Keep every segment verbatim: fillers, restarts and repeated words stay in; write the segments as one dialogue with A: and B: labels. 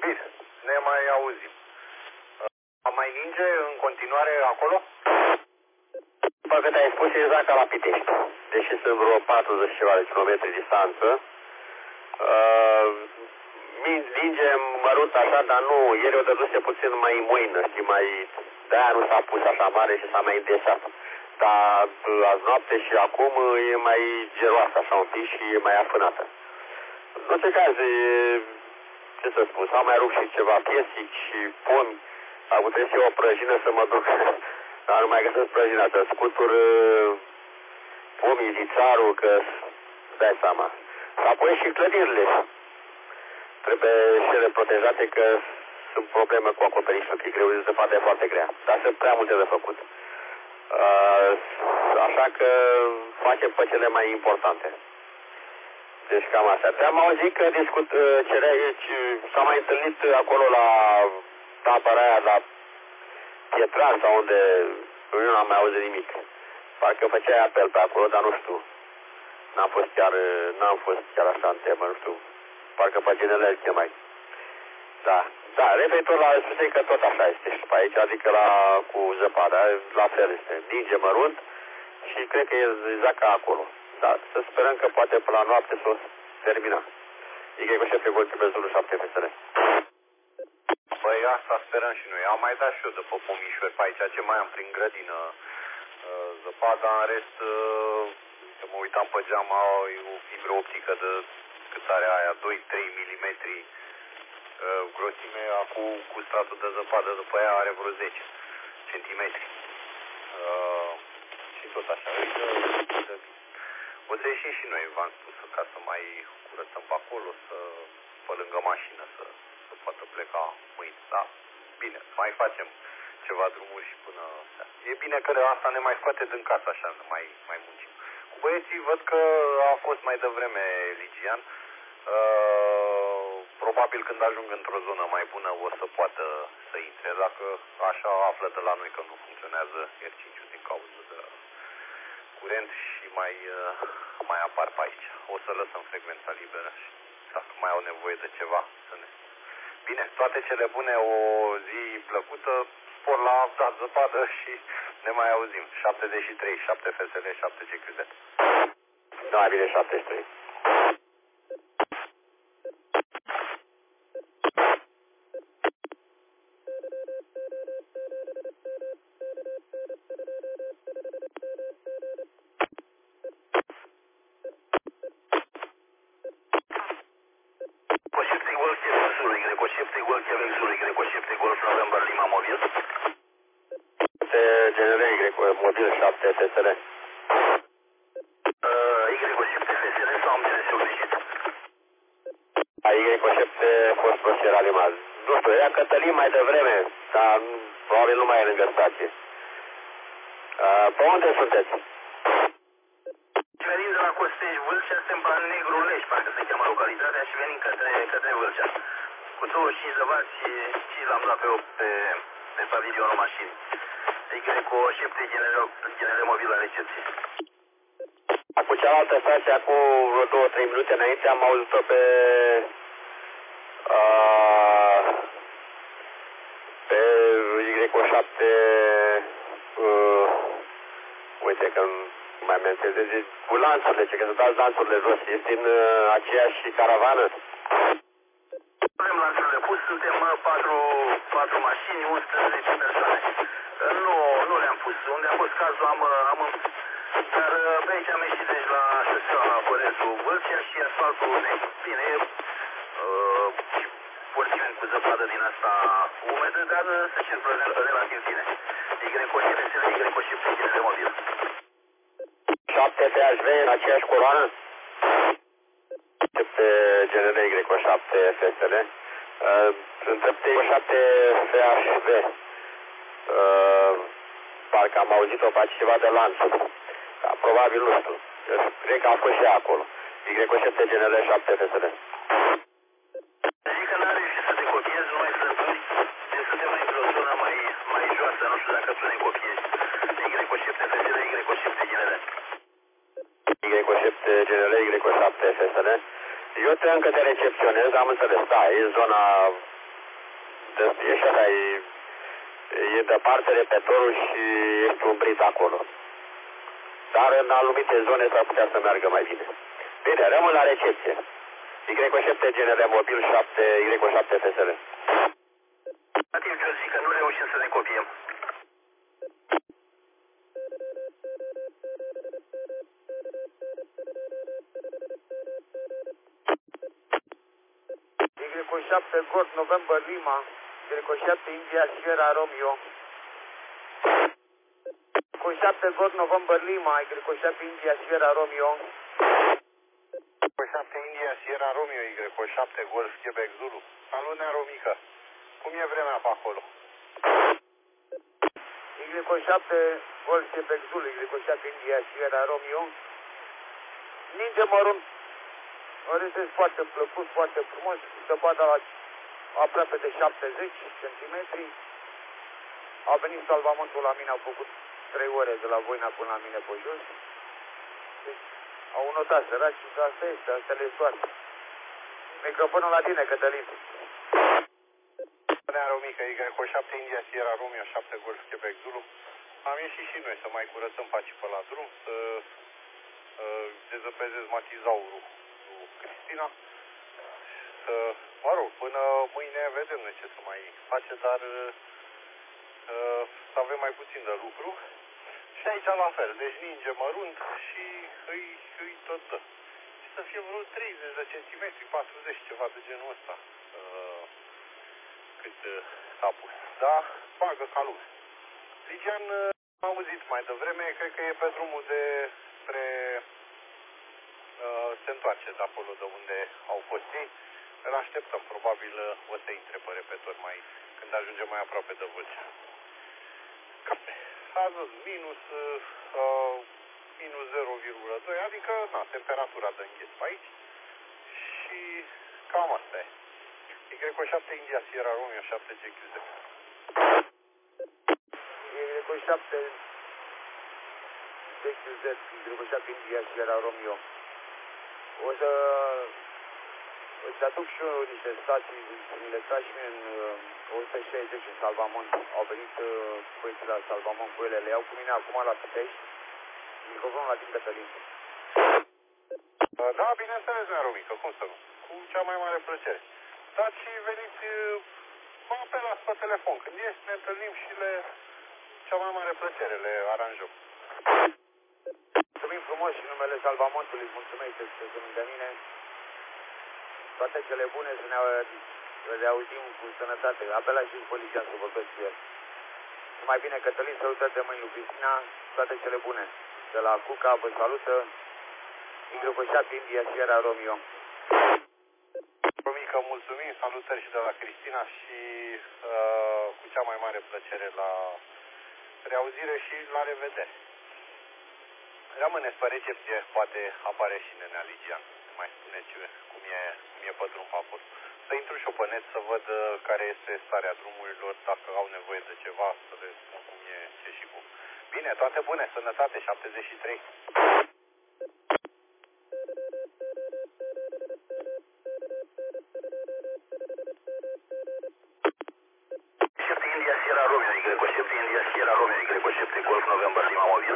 A: Bine, ne mai auzim. Mai ninge în continuare acolo?
B: După cât ai spus, e exact ca la Pitești. Deși sunt vreo patruzeci ceva de kilometri distanță. Uh, ninge mărunt așa, dar nu, ieri o dăduse puțin mai moină, știi, mai... De-aia nu s-a pus așa mare și s-a mai îndesat. Dar azi noapte și acum e mai geroasă așa un pic și e mai afânată. În orice caz, e, ce să spun, s-au mai rupt și ceva piesici și pomi. Am putut și eu o prăjină să mă duc, dar nu mai găsesc prăjina, să scutur pomii, vițarul, că dai seama. Și apoi și clădirile. Trebuie și ele protejate, că sunt probleme cu acoperișul, că e greu, de fapt e foarte grea. Dar sunt prea multe de făcut. Uh, așa că facem pe cele mai importante. Deci cam asta. Te-am auzit că discut, cereai aici, s-a mai întâlnit acolo la tabăra aia, la Pietran sau unde, nu am mai auzit nimic. Parcă făceai apel pe acolo, dar nu știu. N-am fost chiar, n-am fost chiar așa în temă, nu știu. Parcă pe general ce mai. Da, da, referitor la spuse că tot așa este și pe aici, adică la, cu zăpada, la fel este. Ninge mărunt și cred că e exact ca acolo. Dar să sperăm că poate până la noapte să o termina. E cu șeful Golchi pe Zulu șapte F S R.
A: Păi asta sperăm și noi. Am mai dat și eu de pe pomișori pe aici, ce mai am prin grădină zăpada, în rest, să mă uitam pe geam, e o fibră optică de cât are aia, doi trei milimetri grosime, acum cu stratul de zăpadă după aia are vreo zece centimetri. Și tot așa. O să ieșim și noi, v-am spus, ca să mai curățăm pe acolo, să pe lângă mașină, să, să poată pleca mâine. Da, bine, mai facem ceva drumuri și până... E bine că asta ne mai scoate din casă, așa, nu mai, mai muncim. Cu băieții văd că a fost mai devreme Ligian. Uh, probabil când ajung într-o zonă mai bună o să poată să intre. Dacă așa află de la noi că nu funcționează R cinci din cauză de curent și mai, uh, mai apar pe aici. O să lăsăm frecvența liberă și dacă mai au nevoie de ceva să ne... Bine, toate cele bune, o zi plăcută, spor la dat zăpadă și ne mai auzim. șaptezeci și trei, șapte F S L, șapte G Q Z.
B: Da, bine, șaptezeci și trei. Mobil șapte F S R.
C: Y șapte F S R sau am bine greșit?
B: Y șapte a fost proșier animal. Nu știu, era Cătălin mai devreme, dar probabil nu mai e lângă stație. Pe unde sunteți?
C: Venim de la Costești, Vâlcea, suntem pe Negru Leș, parcă se cheamă localitatea, și venim către, către Vâlcea. Cu douăzeci și cinci de vați și l-am dat pe, pe, pe pavilionul mașinii. Y șapte generele mobil la recepție.
B: Cu cealaltă stație, acum vreo două trei minute înainte, am auzit-o pe... Uh, pe Y șapte... Uh, uite că mai menționez, cu lanțurile, ce că să dați lanțurile jos, este în uh, aceeași caravană?
C: Avem lanțurile pus, suntem patru, patru mașini, unsprezece persoane. Nu, nu le-am pus. Unde a fost cazul am... am dar pe aici am ieșit deci la șoseaua Bărețu Vâlcea și asfaltul bine, e uh, și porțiuni cu zăpadă din asta umedă, dar se circulă relativ bine. Y șapte S L, Y șapte generele mobil.
B: șapte F H V în aceeași coloană? șapte generele Y șapte F S L. Între Y șapte F H V. Uh, parcă am auzit-o pe ceva de lanț. Da, probabil nu știu. Cred că a fost și acolo. Y șapte generele șapte F S L.
C: Zic că n-are și să te copiezi, nu mai frânturi. Deci suntem într-o zonă mai, mai joasă, nu știu dacă tu ne copiezi. Y șapte F S L, Y șapte generele.
B: Y șapte generele, Y șapte F S L. Eu te încă te recepționez, am înțeles, da, e zona e și așa, e, e departe repetorul și ești umbrit acolo. Dar în anumite zone s-ar putea să meargă mai bine. Bine, rămân la recepție. Y șapte G N R mobil șapte Y șapte F S L.
C: Ativ, Georgica, nu reușim să ne copiem.
D: Y șapte Golf November Lima, Y șapte India Sierra Romeo. Y șapte Golf November Lima, Y șapte India Sierra Romeo.
A: Y șapte India Sierra Romeo, Y șapte Golf Quebec Zulu. Salut, Nearomică. Cum e vremea pe acolo?
D: Y șapte Golf Quebec Zulu, Y șapte India Sierra Romeo. Ninge mărunt. Orezesc foarte plăcut, foarte frumos. Zăpada la aproape de șaptezeci centimetri. A venit salvamentul la mine, au făcut trei ore de la Voina până la mine pe jos. Deci, au notat săraci și asta este, asta le soartă. Microfonul la tine, Cătălin.
A: Nearomică, Y șapte India Sierra Romeo șapte Golf Quebec Zulu. Am ieșit și noi să mai curățăm paci pe la drum, să uh, dezăpezez matizaurul cu Cristina. Să, mă rog, până mâine vedem noi ce să mai face, dar uh, să avem mai puțin de lucru. Și aici la fel, deci ninge mărunt și îi, îi tot dă. Și să fie vreo treizeci de centimetri, patruzeci, ceva de genul ăsta. Uh, cât uh, s-a pus. Da, bagă ca lume. Ligian, uh, am auzit mai devreme, cred că e pe drumul de spre uh, se întoarce de acolo de unde au fost ei. Îl așteptăm, probabil uh, o să intre pe repetor mai când ajunge mai aproape de Vâlcea. A zis minus, uh, minus zero virgulă doi, adică na, temperatura de îngheț pe aici și cam asta e. Y șapte India Sierra Romeo șapte G Q Z.
D: Y șapte G Q Z, Y șapte India Sierra Romeo. O să îți aduc și eu niște stații, mi le tragi și mie în uh, o sută șaizeci în salvament. Au venit uh, băieții la salvament cu ele, le iau cu mine acum la Pitești. Microfonul la timp, Cătălin.
A: Da, bineînțeles, Nearomică, cum să nu? Cu cea mai mare plăcere. Dați și veniți, mă apelați pe telefon. Când ești, ne întâlnim și le cea mai mare plăcere le aranjăm.
D: Mulțumim frumos și numele salvamentului, mulțumesc de mine. Toate cele bune, să ne le auzim cu sănătate. Apelați și poliția să vorbesc cu el. Și mai bine, Cătălin, salutări de mâini lui Cristina, toate cele bune. De la Cuca, vă salută Y șapte India Sierra Romeo.
A: Romică, mulțumim, salutări și de la Cristina și uh, cu cea mai mare plăcere la reauzire și la revedere. Rămâneți pe recepție, poate apare și nenea Ligian. Mai spuneți cum e, cum e pe drum pe acolo. Să intru și eu pe net să văd care este starea drumurilor, dacă au nevoie de ceva, să le spun cum e, ce și cum. Bine, toate bune, sănătate, șaptezeci și trei.
C: șapte India Sierra Romeo, Y șapte India Sierra Romeo, Y șapte Golf November Lima mobil.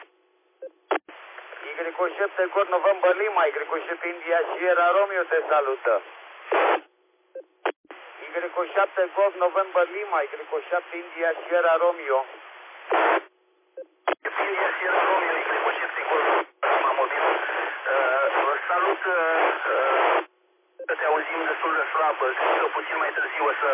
D: Y șapte Golf November Lima, Y șapte India Sierra Romeo te salută. Y șapte Golf November Lima, Y șapte India Sierra Romeo.
C: India Sierra Romeo, Y șapte Golf Lima mobil. Vă salut, că te auzim destul de slab, cred că puțin mai târziu o să...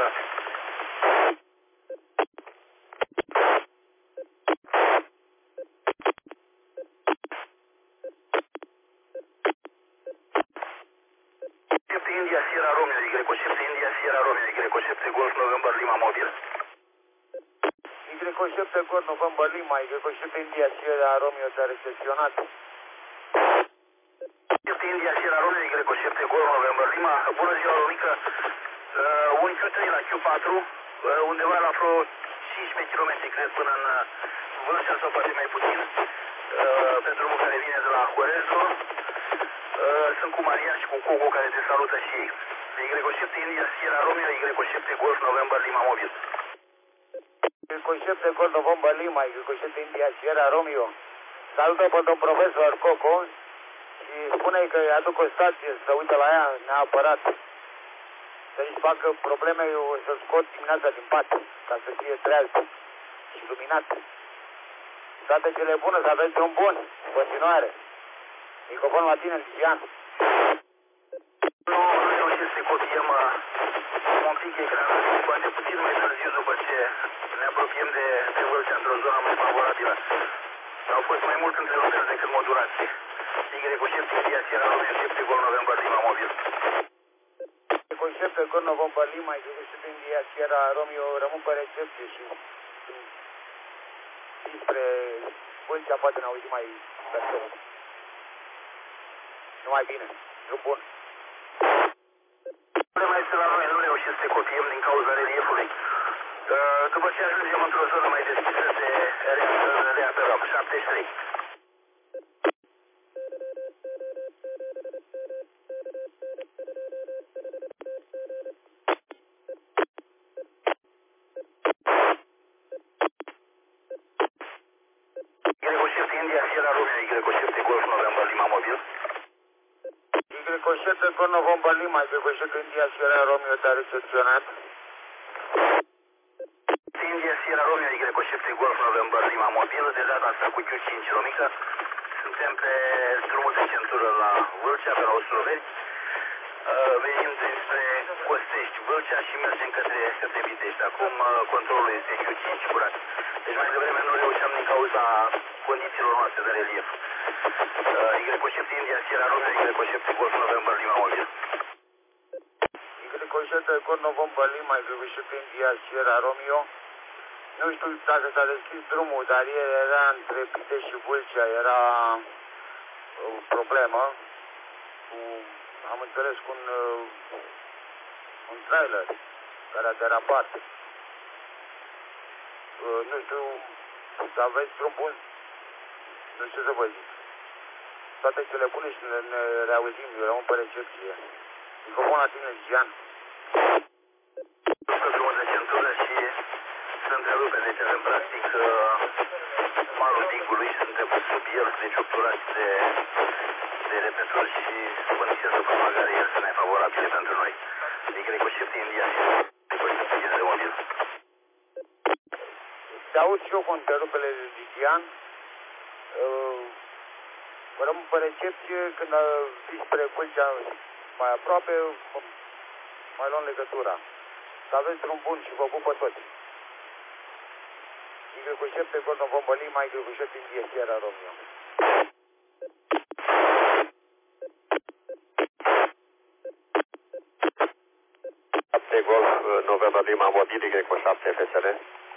C: India Sierra Romeo, Y șapte India Sierra Romeo, Y șapte Golf November Lima mobil.
D: Y șapte Golf November Lima, Y șapte India Sierra Romeo te-a recepționat.
C: șapte India Sierra Romeo, Y șapte Golf November Lima. Bună ziua, Romică. Uh, un Q trei la Q patru, uh, undeva la vreo cincisprezece kilometri, cred, până în Vâlcea sau poate mai puțin, uh, pe drumul care vine de la Corezul. Uh, sunt cu Maria și cu Coco, care te salută și ei. Y șapte India Sierra Romeo, Y șapte Golf November Lima Mobil.
D: Y șapte Golf November Lima, Y șapte India Sierra Romeo. Salută pe domn profesor Coco și spune că îi aduc o stație să uite la ea neapărat. Să-i facă probleme, eu să scot dimineața din pat, ca să fie treaz și luminat. Toate cele bune, să aveți drum bun, în continuare. Microfonul la tine, Ligian.
C: Nu, nu reușesc să copiem un pic ecranul, poate puțin mai târziu după ce ne apropiem de, de Vâlcea într-o zonă mai favorabilă. Au fost mai mult întreruperi decât modulație. Y șapte India Sierra Romeo, șapte Golf November Lima Mobil.
D: Y șapte Golf November Lima, Y șapte India Sierra Romeo, rămân pe recepție și spre Vâlcea poate ne auzim mai perfect. Numai bine, drum bun.
C: Problema este la noi, nu reușim să copiem din cauza reliefului. După ce ajungem într-o zonă mai deschisă de reapărăm, șaptezeci și trei. Y șapte India Sierra Romeo, Y șapte Golf November Lima Mobil.
D: Y șapte Golf November Lima, Y șapte India Sierra Romeo te-a recepționat.
C: India Sierra Romeo, Y șapte Golf November Lima Mobil, de data asta cu Q cinci Romica. Suntem pe drumul de centură la Vâlcea, pe la Ostroveni. Uh, venim despre Costești, Vâlcea și mergem către, către Pitești. Acum uh, controlul este Q cinci curat. Deci mai devreme nu reușeam din cauza condițiilor noastre de relief. Uh, Y șapte India Sierra Romeo, Y șapte Golf November Lima Mobil.
D: Y șapte Golf November Lima, Y șapte India Sierra Romeo. Nu știu dacă s-a deschis drumul, dar ieri era între Pitești și Vâlcea, era o problemă. Cu, am înțeles cu un, un trailer care a derapat. Nu știu, să aveți drum bun, nu știu ce să vă zic. Toate cele bune și ne, ne reauzim, eu rămân pe recepție. Microfon la tine, Gian.
C: Pe drumul de centură și se întrerupe, deci avem practic malul digului și suntem sub el, deci obturați de, de repeturi și condiții de propagare este nefavorabile pentru noi. Y șapte India și Y șapte de mobil.
D: Te aud și eu cu întrerupele de Ligian. Uh, rămân pe recepție, când vii spre Vâlcea mai aproape, mai luăm legătura. Să aveți drum bun și vă pupă toți. Y șapte Golf November Lima, Y șapte India Sierra Romeo.
B: șapte Golf November Lima Mobil, Y șapte F S R.